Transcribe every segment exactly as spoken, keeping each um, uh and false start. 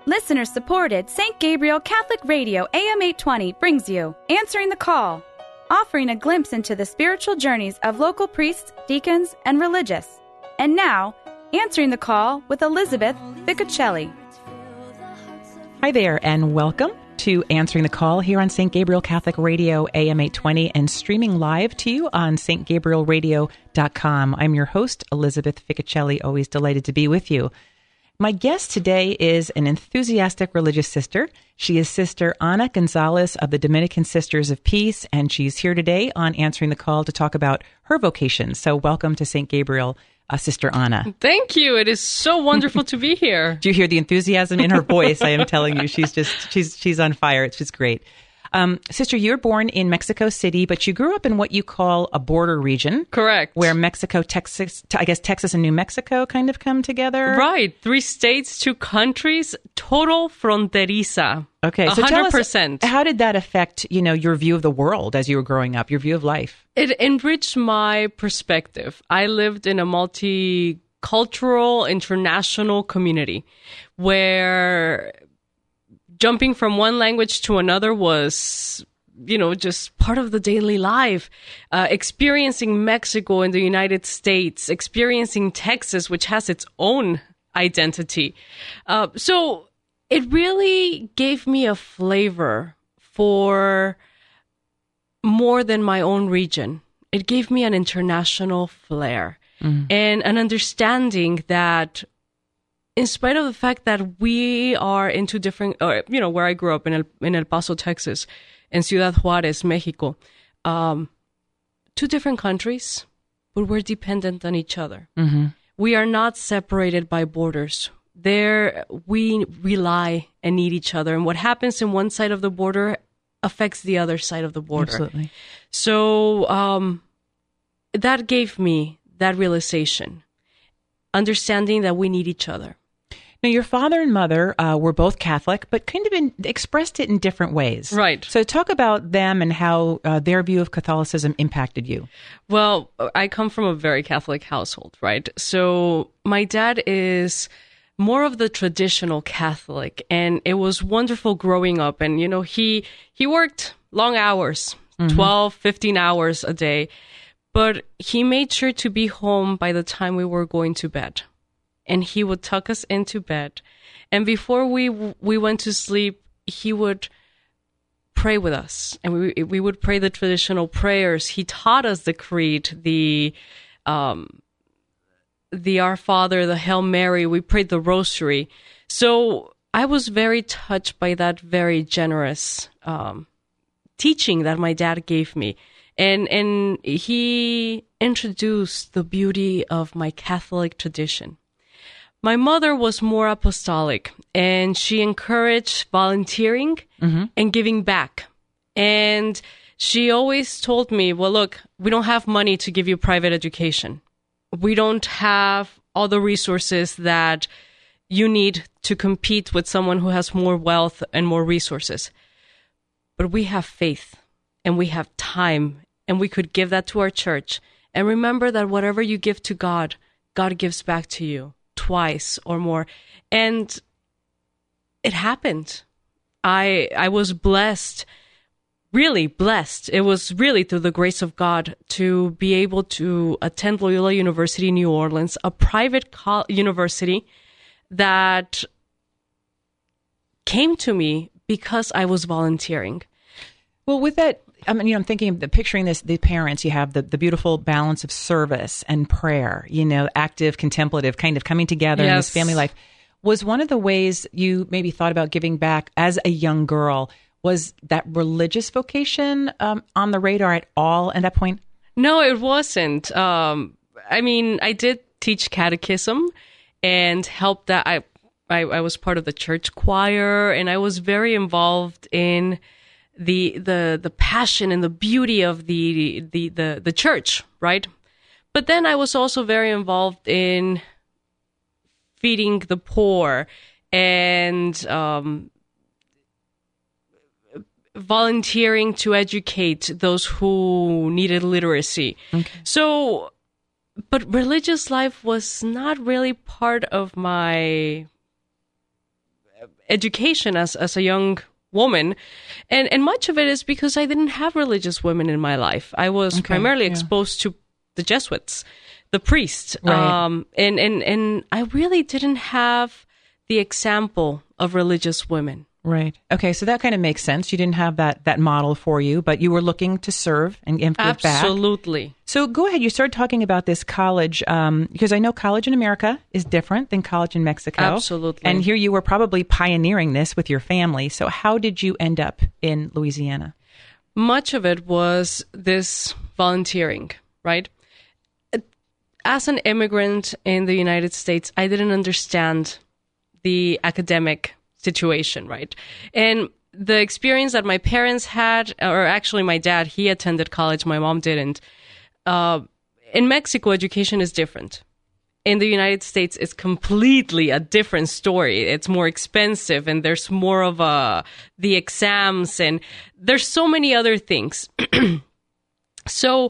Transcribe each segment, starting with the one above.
Listener-supported Saint Gabriel Catholic Radio A M eight twenty brings you Answering the Call, offering a glimpse into the spiritual journeys of local priests, deacons, and religious. And now, Answering the Call with Elizabeth Ficocelli. Hi there, and welcome to Answering the Call here on Saint Gabriel Catholic Radio A M eight twenty and streaming live to you on s t gabriel radio dot com. I'm your host, Elizabeth Ficocelli, always delighted to be with you. My guest today is an enthusiastic religious sister. She is Sister Ana Gonzalez of the Dominican Sisters of Peace, and she's here today on Answering the Call to talk about her vocation. So welcome to Saint Gabriel, uh, Sister Ana. Thank you. It is so wonderful to be here. Do you hear the enthusiasm in her voice? I am telling you, she's just, she's, she's on fire. It's just great. Um, Sister, you're born in Mexico City, but you grew up in what you call a border region. Correct. Where Mexico, Texas, I guess Texas and New Mexico kind of come together. Right. Three states, two countries, total fronteriza. Okay. So one hundred tell percent. us, how did that affect, you know, your view of the world as you were growing up, your view of life? It enriched my perspective. I lived in a multicultural, international community where jumping from one language to another was, you know, just part of the daily life. Uh, experiencing Mexico and the United States, experiencing Texas, which has its own identity. Uh, so it really gave me a flavor for more than my own region. It gave me an international flair mm. and an understanding that in spite of the fact that we are in two different, or, you know, where I grew up in El, in El Paso, Texas, and Ciudad Juarez, Mexico, um, two different countries, but we're dependent on each other. Mm-hmm. We are not separated by borders. There, we rely and need each other. And what happens in one side of the border affects the other side of the border. Absolutely. So um, that gave me that realization, understanding that we need each other. Now, your father and mother uh, were both Catholic, but kind of in, expressed it in different ways. Right. So talk about them and how uh, their view of Catholicism impacted you. Well, I come from a very Catholic household, right? So my dad is more of the traditional Catholic, and it was wonderful growing up. And, you know, he he worked long hours, mm-hmm. twelve, fifteen hours a day, but he made sure to be home by the time we were going to bed. And he would tuck us into bed. And before we we went to sleep, he would pray with us. And we we would pray the traditional prayers. He taught us the Creed, the um, the Our Father, the Hail Mary. We prayed the Rosary. So I was very touched by that very generous um, teaching that my dad gave me. And and he introduced the beauty of my Catholic tradition. My mother was more apostolic, and she encouraged volunteering mm-hmm. and giving back. And she always told me, well, look, we don't have money to give you private education. We don't have all the resources that you need to compete with someone who has more wealth and more resources. But we have faith, and we have time, and we could give that to our church. And remember that whatever you give to God, God gives back to you. Twice or more. And it happened. I I was blessed, really blessed. It was really through the grace of God to be able to attend Loyola University in New Orleans, a private co- university that came to me because I was volunteering. Well, with that, I mean, you know, I'm thinking of the, picturing this, the parents, you have the, the beautiful balance of service and prayer, you know, active, contemplative, kind of coming together yes. in this family life. Was one of the ways you maybe thought about giving back as a young girl, was that religious vocation um, on the radar at all at that point? No, it wasn't. Um, I mean, I did teach catechism and helped that. I, I, I was part of the church choir, and I was very involved in the the the passion and the beauty of the the the the church, right? But then I was also very involved in feeding the poor and um, volunteering to educate those who needed literacy. Okay. So, but religious life was not really part of my education as, as a young woman. And, and much of it is because I didn't have religious women in my life. I was okay, primarily yeah. exposed to the Jesuits, the priests. Right. Um, and, and, and I really didn't have the example of religious women. Right. Okay. So that kind of makes sense. You didn't have that that model for you, but you were looking to serve and give back. Absolutely. So go ahead. You started talking about this college um, because I know college in America is different than college in Mexico. Absolutely. And here you were probably pioneering this with your family. So how did you end up in Louisiana? Much of it was this volunteering, right? As an immigrant in the United States, I didn't understand the academic situation, right? And the experience that my parents had, or actually my dad, he attended college, my mom didn't. Uh, in Mexico, education is different. In the United States, it's completely a different story. It's more expensive, and there's more of a, the exams, and there's so many other things. So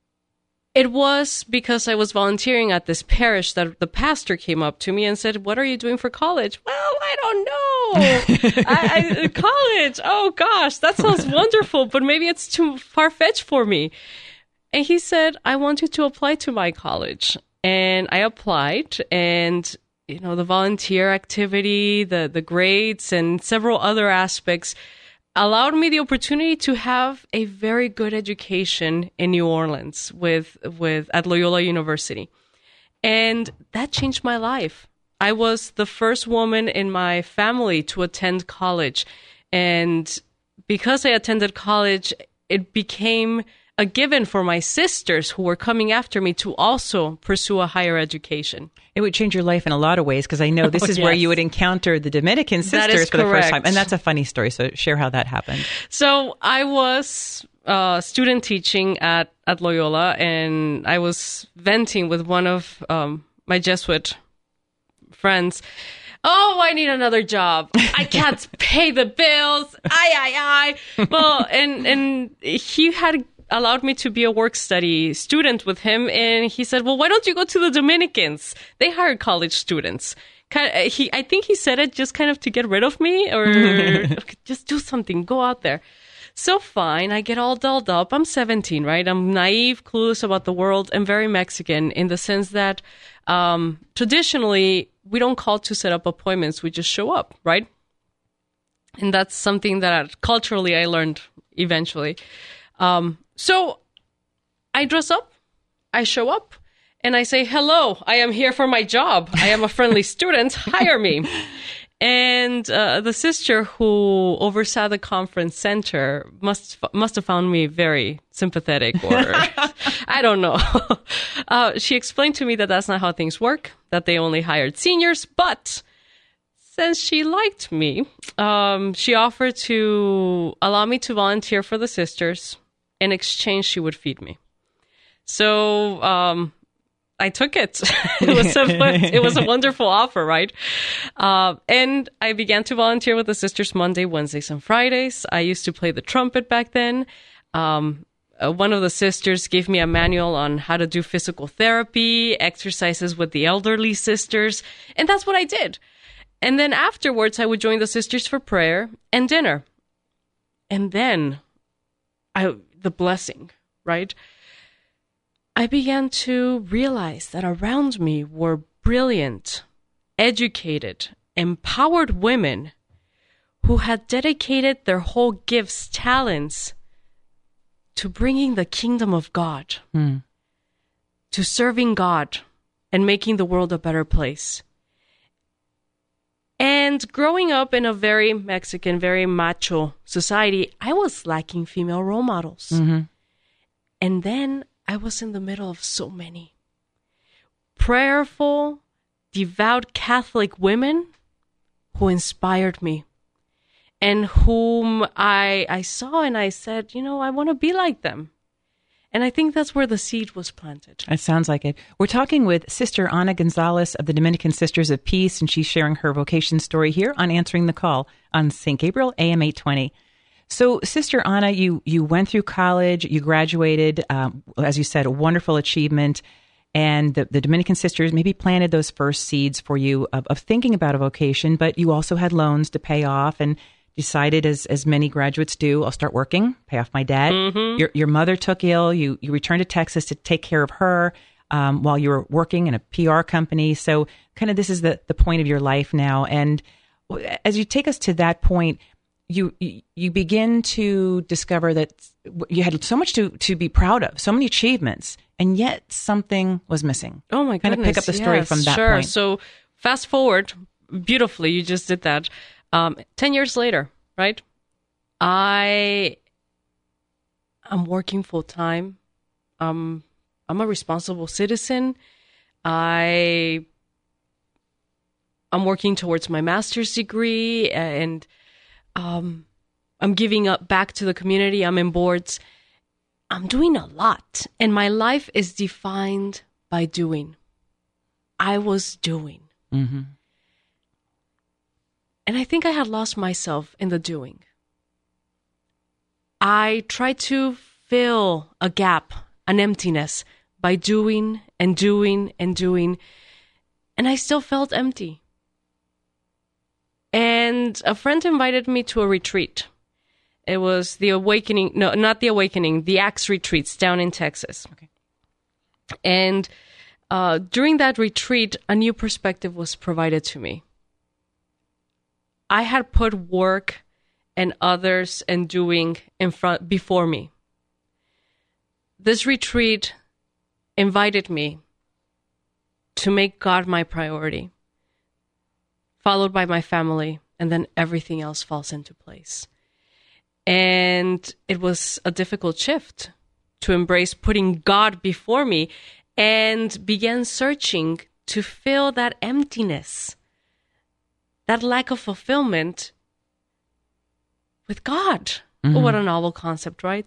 it was because I was volunteering at this parish that the pastor came up to me and said, "What are you doing for college?" "Well, I don't know. I, I, college, oh gosh, that sounds wonderful, but maybe it's too far-fetched for me." And he said, "I want you to apply to my college." And I applied, and you know, the volunteer activity, the, the grades, and several other aspects allowed me the opportunity to have a very good education in New Orleans with with at Loyola University. And that changed my life. I was the first woman in my family to attend college. And because I attended college, it became a given for my sisters who were coming after me to also pursue a higher education. It would change your life in a lot of ways, because I know this Oh, is where yes. you would encounter the Dominican That is sisters for the first correct. time. And that's a funny story. So share how that happened. So I was uh, student teaching at, at Loyola, and I was venting with one of um, my Jesuit friends. "Oh, I need another job. I can't pay the bills. Ay, ay, ay." Well, and, and he had allowed me to be a work study student with him. And he said, "Well, why don't you go to the Dominicans? They hire college students." Kind of, he, I think he said it just kind of to get rid of me, or just do something, go out there. So fine, I get all dolled up. I'm seventeen, right? I'm naive, clueless about the world, and very Mexican in the sense that um, traditionally we don't call to set up appointments. We just show up, right? And that's something that culturally I learned eventually. Um, so I dress up, I show up, and I say, "Hello, I am here for my job. I am a friendly student. Hire me." And uh, the sister who oversaw the conference center must must have found me very sympathetic, or I don't know. uh, she explained to me that that's not how things work, that they only hired seniors. But since she liked me, um, she offered to allow me to volunteer for the sisters. In exchange, she would feed me. So um, I took it. it was a it was a wonderful offer, right? Uh, and I began to volunteer with the sisters Monday, Wednesdays, and Fridays. I used to play the trumpet back then. Um, uh, one of the sisters gave me a manual on how to do physical therapy, exercises with the elderly sisters, and that's what I did. And then afterwards, I would join the sisters for prayer and dinner. And then I the blessing, right? I began to realize that around me were brilliant, educated, empowered women who had dedicated their whole gifts, talents to bringing the kingdom of God, Mm. to serving God and making the world a better place. And growing up in a very Mexican, very macho society, I was lacking female role models. Mm-hmm. And then I was in the middle of so many prayerful, devout Catholic women who inspired me, and whom I I saw and I said, you know, I want to be like them. And I think that's where the seed was planted. It sounds like it. We're talking with Sister Ana Gonzalez of the Dominican Sisters of Peace, and she's sharing her vocation story here on Answering the Call on Saint Gabriel A M eight twenty. So, Sister Ana, you, you went through college, you graduated, um, as you said, a wonderful achievement. And the, the Dominican sisters maybe planted those first seeds for you of, of thinking about a vocation, but you also had loans to pay off and decided, as as many graduates do, I'll start working, pay off my debt. Mm-hmm. Your your mother took ill. You you returned to Texas to take care of her um, while you were working in a P R company. So kind of this is the, the point of your life now. And as you take us to that point, you you begin to discover that you had so much to, to be proud of, so many achievements, and yet something was missing. Oh my goodness. Kind of pick up the story yes, from that sure. point. So fast forward, beautifully, you just did that. Um, ten years later, right? I I'm working full time. Um, I'm a responsible citizen. I I'm working towards my master's degree, and um, I'm giving up back to the community. I'm in boards. I'm doing a lot, and my life is defined by doing. I was doing. Mm-hmm. And I think I had lost myself in the doing. I tried to fill a gap, an emptiness, by doing and doing and doing, and I still felt empty. And a friend invited me to a retreat. It was the Awakening, no, not the Awakening, the Acts retreats down in Texas. Okay. And uh, during that retreat, a new perspective was provided to me. I had put work and others and doing in front before me. This retreat invited me to make God my priority, followed by my family, and then everything else falls into place. And it was a difficult shift to embrace putting God before me and began searching to fill that emptiness, that lack of fulfillment with God. Mm-hmm. Oh, what a novel concept, right?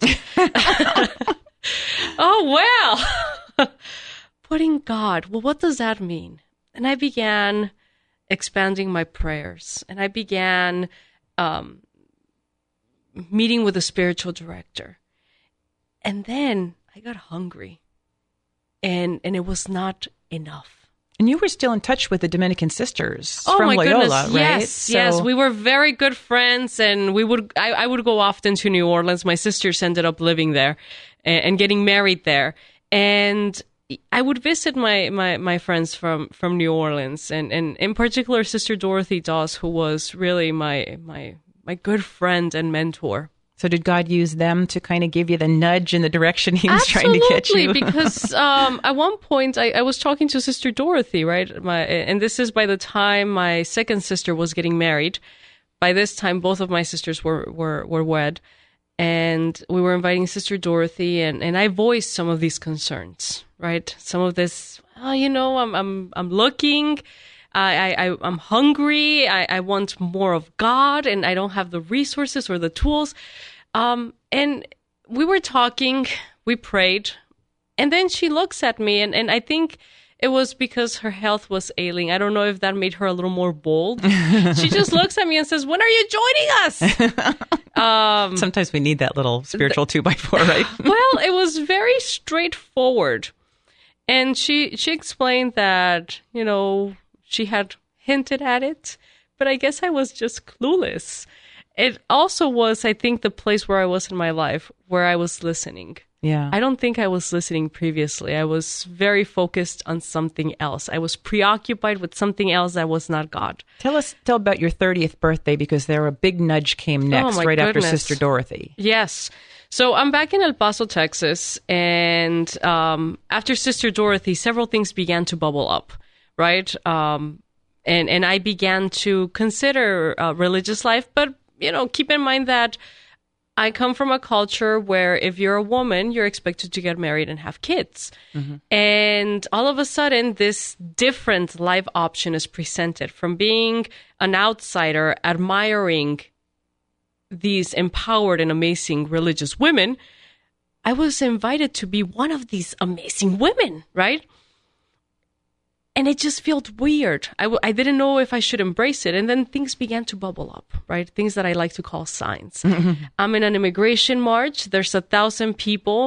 Oh, well, putting God. Well, what does that mean? And I began expanding my prayers, and I began um, meeting with a spiritual director. And then I got hungry, and and it was not enough. And you were still in touch with the Dominican sisters oh, from my Loyola, goodness. right? Yes, So... yes. We were very good friends, and we would. I, I would go often to New Orleans. My sisters ended up living there and, and getting married there. And I would visit my, my, my friends from, from New Orleans, and, and in particular, Sister Dorothy Dawes, who was really my my my good friend and mentor. So did God use them to kind of give you the nudge in the direction he was Absolutely, trying to get you? because um, at one point I, I was talking to Sister Dorothy, right? My, and this is by the time my second sister was getting married. By this time, both of my sisters were, were, were wed. And we were inviting Sister Dorothy, and, and I voiced some of these concerns, right? Some of this, oh, you know, I'm I'm I'm looking, I, I I'm hungry, I, I want more of God, and I don't have the resources or the tools. Um, and we were talking, we prayed, and then she looks at me, and, and I think it was because her health was ailing. I don't know if that made her a little more bold. She just looks at me and says, "When are you joining us?" Um, Sometimes we need that little spiritual two by four, right? Well, it was very straightforward. And she she explained that, you know, she had hinted at it, but I guess I was just clueless. It also was, I think, the place where I was in my life, where I was listening. Yeah. I don't think I was listening previously. I was very focused on something else. I was preoccupied with something else that was not God. Tell us tell about your thirtieth birthday, because there a big nudge came next, oh right goodness. after Sister Dorothy. Yes. So I'm back in El Paso, Texas, and um, after Sister Dorothy, several things began to bubble up, right? Um, and, and I began to consider uh, religious life, but, you know, keep in mind that I come from a culture where if you're a woman, you're expected to get married and have kids. Mm-hmm. And all of a sudden, this different life option is presented from being an outsider, admiring these empowered and amazing religious women. I was invited to be one of these amazing women, right? And it just felt weird. I, w- I didn't know if I should embrace it. And then things began to bubble up, right? Things that I like to call signs. I'm in an immigration march. There's a thousand people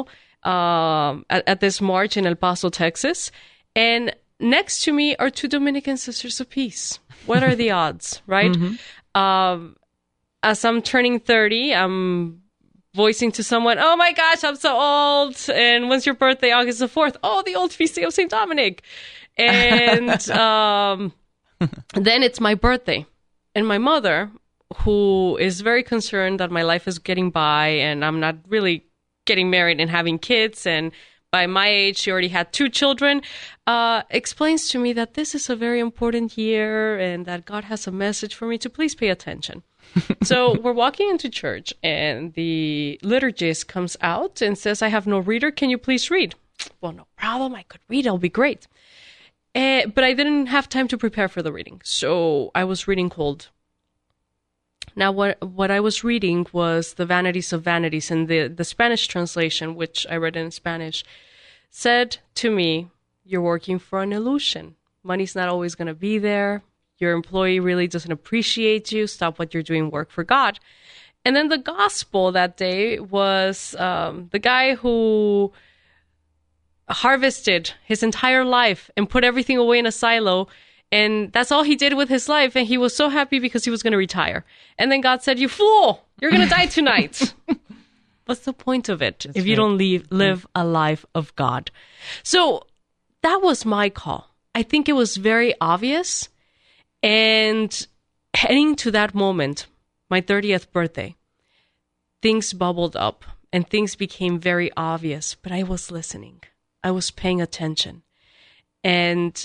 um, at, at this march in El Paso, Texas. And next to me are two Dominican Sisters of Peace. What are the odds, right? Mm-hmm. Um, as I'm turning thirty, I'm voicing to someone, oh my gosh, I'm so old. And when's your birthday? August the fourth. Oh, the old feast day of Saint Dominic. And um, then it's my birthday. And my mother, who is very concerned that my life is getting by and I'm not really getting married and having kids, and by my age, she already had two children, uh, explains to me that this is a very important year and that God has a message for me to please pay attention. So we're walking into church and the liturgist comes out and says, I have no reader. Can you please read? Well, no problem. I could read. It'll be great. Uh, but I didn't have time to prepare for the reading. So I was reading cold. Now, what what I was reading was The Vanities of Vanities, and the, the Spanish translation, which I read in Spanish, said to me, you're working for an illusion. Money's not always going to be there. Your employee really doesn't appreciate you. Stop what you're doing, work for God. And then the gospel that day was um, the guy who harvested his entire life and put everything away in a silo. And that's all he did with his life. And he was so happy because he was going to retire. And then God said, you fool, you're going to die tonight. What's the point of it that's if you right. don't leave, live a life of God? So that was my call. I think it was very obvious. And heading to that moment, my thirtieth birthday, things bubbled up and things became very obvious. But I was listening. I was paying attention. And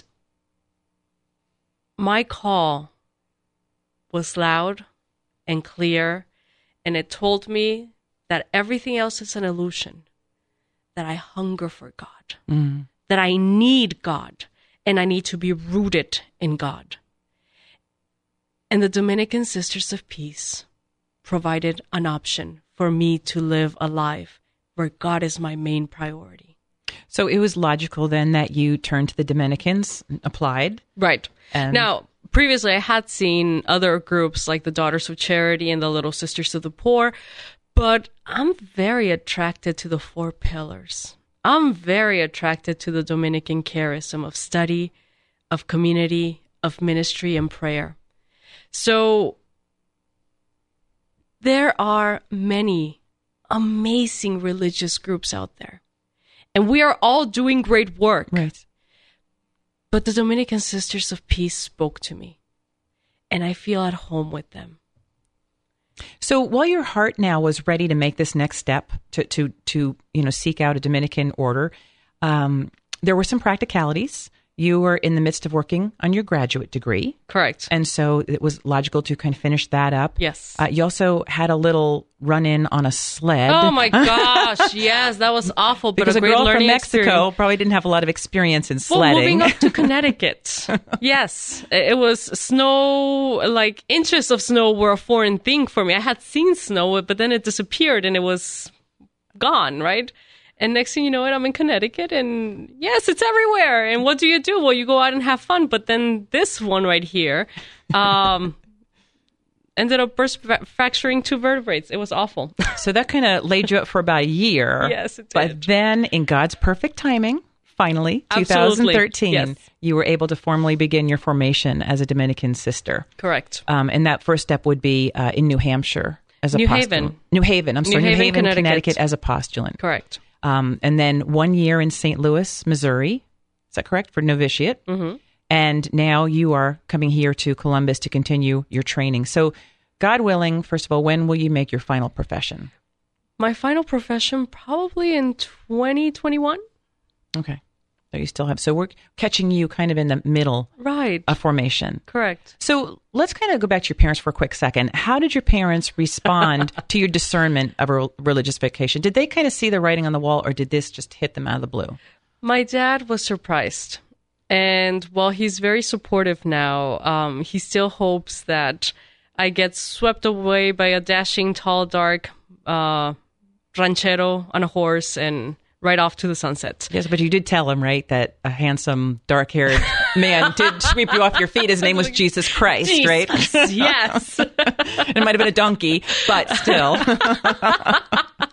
my call was loud and clear, and it told me that everything else is an illusion, that I hunger for God, mm. that I need God, and I need to be rooted in God. And the Dominican Sisters of Peace provided an option for me to live a life where God is my main priority. So it was logical then that you turned to the Dominicans, applied. Right. And now, previously I had seen other groups like the Daughters of Charity and the Little Sisters of the Poor, but I'm very attracted to the four pillars. I'm very attracted to the Dominican charism of study, of community, of ministry, and prayer. So there are many amazing religious groups out there, and we are all doing great work. Right. But the Dominican Sisters of Peace spoke to me, and I feel at home with them. So while your heart now was ready to make this next step to, to, to you know, seek out a Dominican order, um, there were some practicalities. You were in the midst of working on your graduate degree. Correct. And so it was logical to kind of finish that up. Yes. Uh, you also had a little run-in on a sled. Oh, my gosh. Yes, that was awful, but because a great a girl learning from Mexico experience. Probably didn't have a lot of experience in well, sledding. Moving up to Connecticut. Yes. It was snow, like inches of snow were a foreign thing for me. I had seen snow, but then it disappeared and it was gone, right? And next thing you know it, I'm in Connecticut, and yes, it's everywhere. And what do you do? Well, you go out and have fun. But then this one right here um, ended up burst fracturing two vertebrae. It was awful. So that kind of laid you up for about a year. Yes, it did. But then, in God's perfect timing, finally, Absolutely. twenty thirteen, yes. you were able to formally begin your formation as a Dominican sister. Correct. Um, and that first step would be uh, in New Hampshire as a New postulant. Haven. New Haven. I'm New sorry, New Haven, Haven, Connecticut. Connecticut as a postulant. Correct. Um, and then one year in Saint Louis, Missouri. Is that correct? For novitiate. Mm-hmm. And now you are coming here to Columbus to continue your training. So, God willing, first of all, when will you make your final profession? My final profession probably in twenty twenty-one. Okay. So you still have, so we're catching you kind of in the middle right. of formation. Correct. So let's kind of go back to your parents for a quick second. How did your parents respond to your discernment of a religious vocation? Did they kind of see the writing on the wall, or did this just hit them out of the blue? My dad was surprised. And while he's very supportive now, um, he still hopes that I get swept away by a dashing, tall, dark uh, ranchero on a horse and right off to the sunset. Yes, but you did tell him, right, that a handsome, dark-haired man did sweep you off your feet. His name was Jesus Christ, Jesus, right? Yes. It might have been a donkey, but still.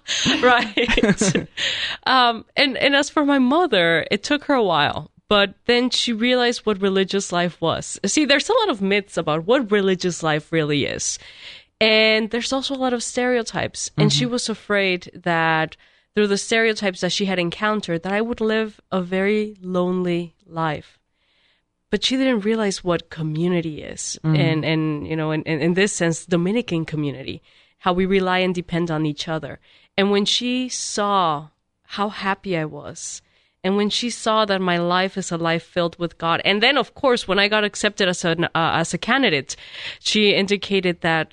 Right. um, and, and as for my mother, it took her a while, but then she realized what religious life was. See, there's a lot of myths about what religious life really is. And there's also a lot of stereotypes. And mm-hmm. she was afraid that through the stereotypes that she had encountered, that I would live a very lonely life. But she didn't realize what community is. Mm-hmm. And, and, you know, in, in this sense, Dominican community, how we rely and depend on each other. And when she saw how happy I was, and when she saw that my life is a life filled with God, and then, of course, when I got accepted as a, uh, as a candidate, she indicated that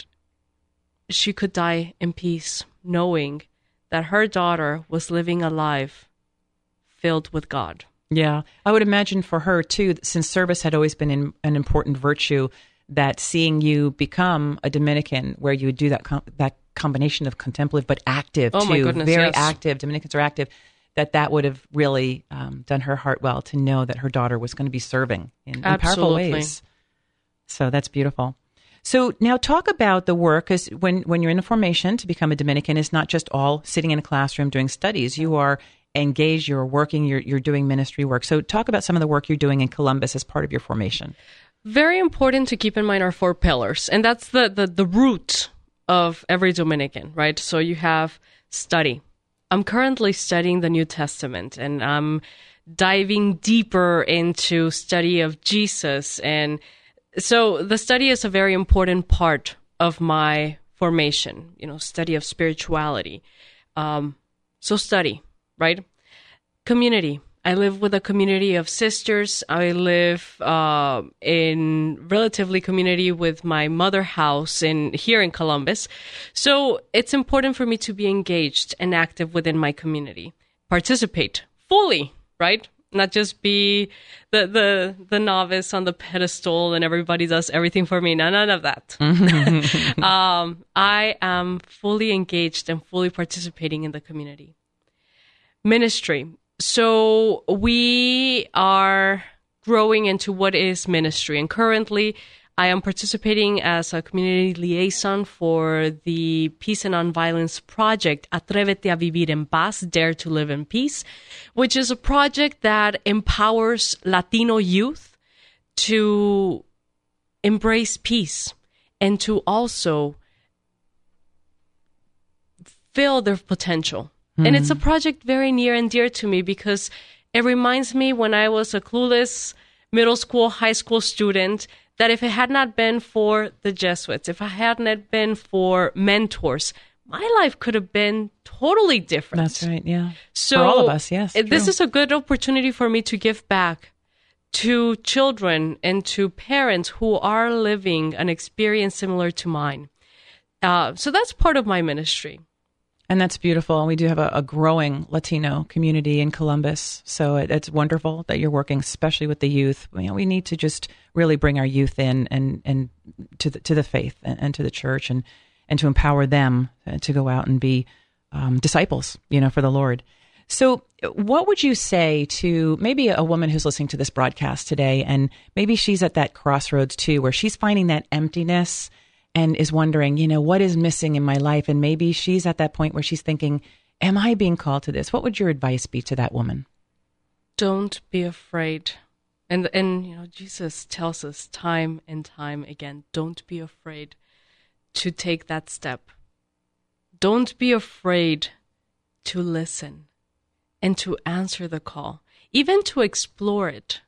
she could die in peace, knowing that her daughter was living a life filled with God. Yeah. I would imagine for her, too, since service had always been in, an important virtue, that seeing you become a Dominican, where you would do that com- that combination of contemplative but active, oh too, my goodness, very yes. active, Dominicans are active, that that would have really um, done her heart well to know that her daughter was going to be serving in, in powerful ways. So that's beautiful. So now talk about the work, because when, when you're in the formation to become a Dominican, it's not just all sitting in a classroom doing studies. You are engaged, you're working, you're, you're doing ministry work. So talk about some of the work you're doing in Columbus as part of your formation. Very important to keep in mind our four pillars, and that's the, the, the root of every Dominican, right? So you have study. I'm currently studying the New Testament, and I'm diving deeper into study of Jesus, and so the study is a very important part of my formation, you know, study of spirituality. Um, so study, right? Community. I live with a community of sisters. I live uh, in relatively community with my mother house in here in Columbus. So it's important for me to be engaged and active within my community. Participate fully, right? Not just be the, the the novice on the pedestal and everybody does everything for me. No, none of that. um, I am fully engaged and fully participating in the community. Ministry. So we are growing into what is ministry. And currently, I am participating as a community liaison for the Peace and Nonviolence Project, Atrévete a Vivir en Paz, Dare to Live in Peace, which is a project that empowers Latino youth to embrace peace and to also fill their potential. Mm-hmm. And it's a project very near and dear to me because it reminds me when I was a clueless middle school, high school student, that if it had not been for the Jesuits, if I had not been for mentors, my life could have been totally different. That's right, yeah. So for all of us, yes. This true. is a good opportunity for me to give back to children and to parents who are living an experience similar to mine. Uh, so that's part of my ministry. And that's beautiful. We do have a, a growing Latino community in Columbus, so it, it's wonderful that you're working, especially with the youth. You know, we need to just really bring our youth in and, and to the to the faith and, and to the church, and, and to empower them to go out and be um, disciples, you know, for the Lord. So, what would you say to maybe a woman who's listening to this broadcast today, and maybe she's at that crossroads too, where she's finding that emptiness and is wondering, you know, what is missing in my life? And maybe she's at that point where she's thinking, am I being called to this? What would your advice be to that woman? Don't be afraid. And, and you know, Jesus tells us time and time again, don't be afraid to take that step. Don't be afraid to listen and to answer the call, even to explore it,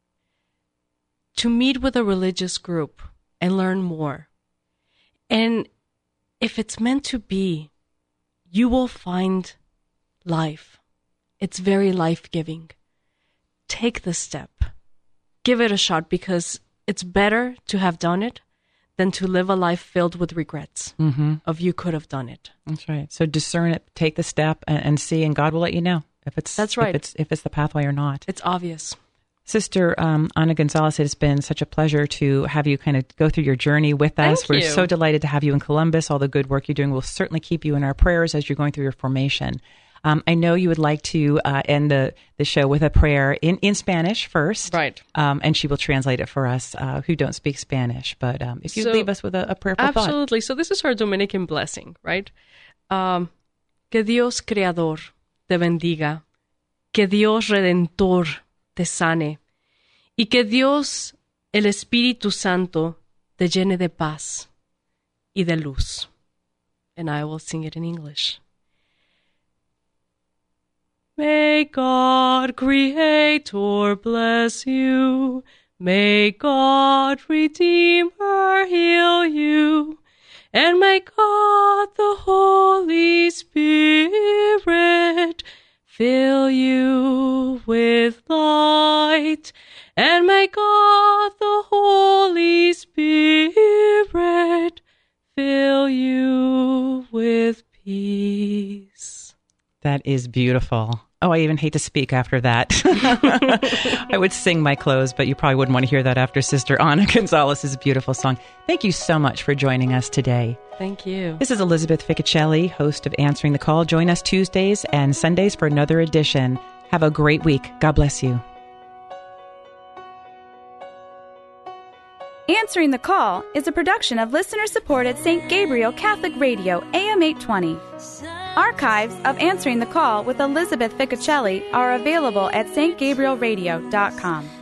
to meet with a religious group and learn more. And if it's meant to be, you will find life. It's very life-giving. Take the step. Give it a shot, because it's better to have done it than to live a life filled with regrets mm-hmm. of you could have done it. That's right. So discern it, take the step, and, and see, and God will let you know if it's That's right. if it's if it's the pathway or not. It's obvious. Sister um, Ana Gonzalez, it has been such a pleasure to have you kind of go through your journey with us. Thank We're you. so delighted to have you in Columbus. All the good work you're doing. We'll certainly keep you in our prayers as you're going through your formation. Um, I know you would like to uh, end the, the show with a prayer in, in Spanish first. Right. Um, and she will translate it for us uh, who don't speak Spanish. But um, if you so, leave us with a, a prayerful absolutely. thought. So this is our Dominican blessing, right? Um, Que Dios Creador te bendiga, que Dios Redentor te sane, y que Dios, el Espíritu Santo, te llene de paz y de luz. And I will sing it in English. May God, Creator, bless you. May God, Redeemer, heal you. And may God, the Holy Spirit, fill you with light. And may God, the Holy Spirit, fill you with peace. That is beautiful. Oh, I even hate to speak after that. I would sing my close, but you probably wouldn't want to hear that after Sister Ana Gonzalez's beautiful song. Thank you so much for joining us today. Thank you. This is Elizabeth Ficcicelli, host of Answering the Call. Join us Tuesdays and Sundays for another edition. Have a great week. God bless you. Answering the Call is a production of listener-supported Saint Gabriel Catholic Radio, A M eight twenty. Archives of Answering the Call with Elizabeth Ficcicelli are available at s t gabriel radio dot com.